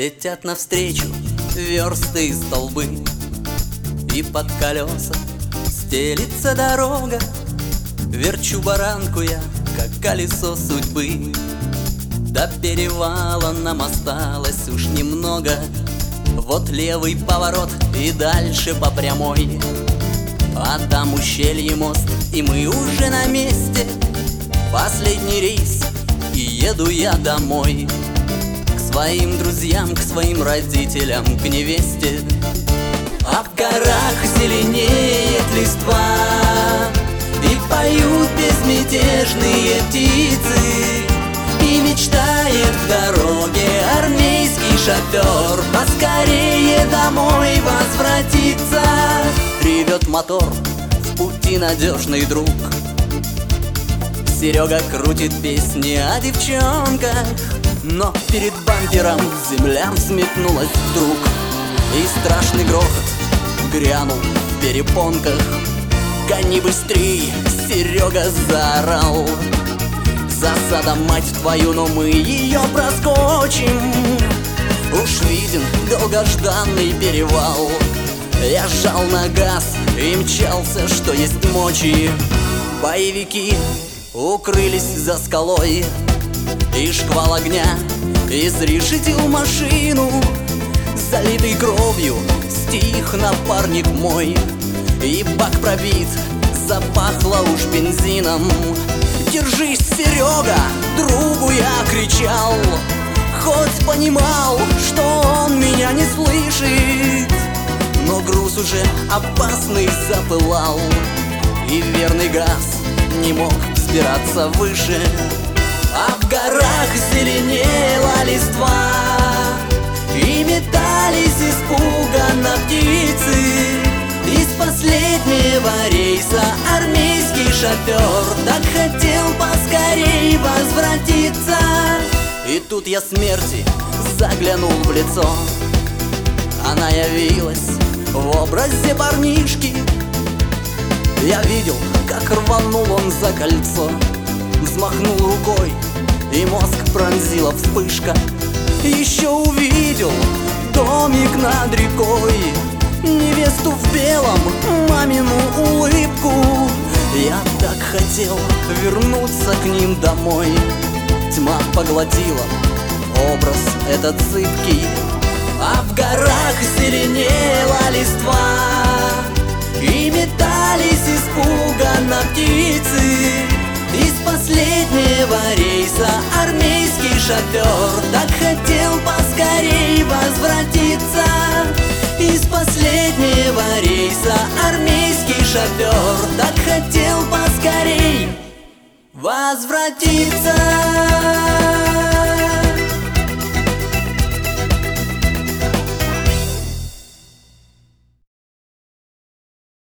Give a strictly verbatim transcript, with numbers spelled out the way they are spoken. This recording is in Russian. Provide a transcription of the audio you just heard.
Летят навстречу версты и столбы, и под колеса стелится дорога. Верчу баранку я, как колесо судьбы. До перевала нам осталось уж немного. Вот левый поворот и дальше по прямой, а там ущелье, мост, и мы уже на месте. Последний рейс, и еду я домой. К своим друзьям, к своим родителям, к невесте. А в горах зеленеет листва, и поют безмятежные птицы. И мечтает в дороге армейский шофер поскорее домой возвратиться. Ревет мотор, в пути надежный друг. Серега крутит песни о девчонках, но перед бампером земля взметнулась вдруг, и страшный грохот грянул в перепонках. «Гони быстрей!» — Серега заорал. «Засада, мать твою, но мы ее проскочим!» Уж виден долгожданный перевал. Я сжал на газ и мчался, что есть мочи. Боевики укрылись за скалой, и шквал огня изрешетил машину. Залитый кровью стих напарник мой, и бак пробит, запахло уж бензином. «Держись, Серега!» — другу я кричал, хоть понимал, что он меня не слышит. Но груз уже опасный запылал, и верный газ не мог взбираться выше. А в горах зеленела листва, и метались испуганно птицы. Из последнего рейса армейский шофер так хотел поскорей возвратиться. И тут я смерти заглянул в лицо. Она явилась в образе парнишки. Я видел, как рванул он за кольцо, взмахнул рукой, и мозг пронзила вспышка. Еще увидел домик над рекой, невесту в белом, мамину улыбку. Я так хотел вернуться к ним домой. Тьма поглотила образ этот зыбкий. А в горах зеленела листва, и метались испуганно птицы. Из последнего рейса армейский шофер так хотел поскорей возвратиться. Из последнего рейса армейский шофер так хотел поскорей возвратиться.